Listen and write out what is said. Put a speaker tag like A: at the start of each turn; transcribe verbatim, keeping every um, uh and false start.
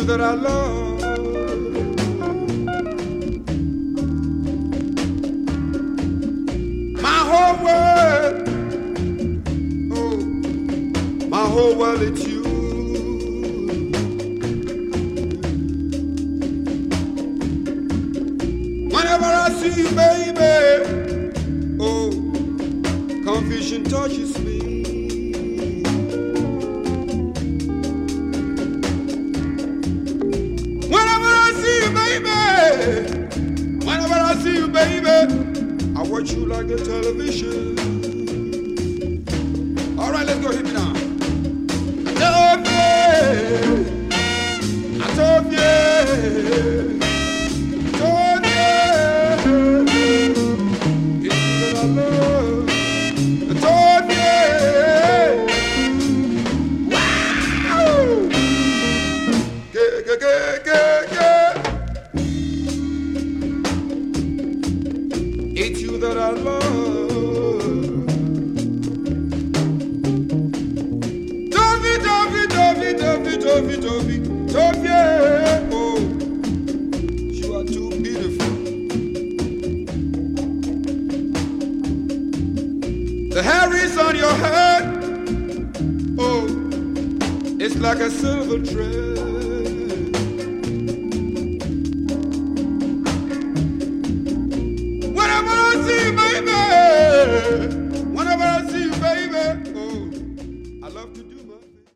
A: that I love. My whole world, oh, my whole world, it's you. Whenever I see you, baby, oh, confusion touches me. Whenever I see you, baby, whenever I see you, baby, I watch you like a television. All right, let's go, hit me now. I love you, I love you, I love you. It's you that I love, I love you. Wow! Yeah, yeah, yeah, yeah, yeah. It's you that I love. Dovey, Dovey, Dovey, Dovey, Dovey, Dovey, Dovey, oh, you are too beautiful. The hair is on your head, oh, it's like a silver thread. Whenever I see you, baby, whenever I see you, baby, oh, I love to do my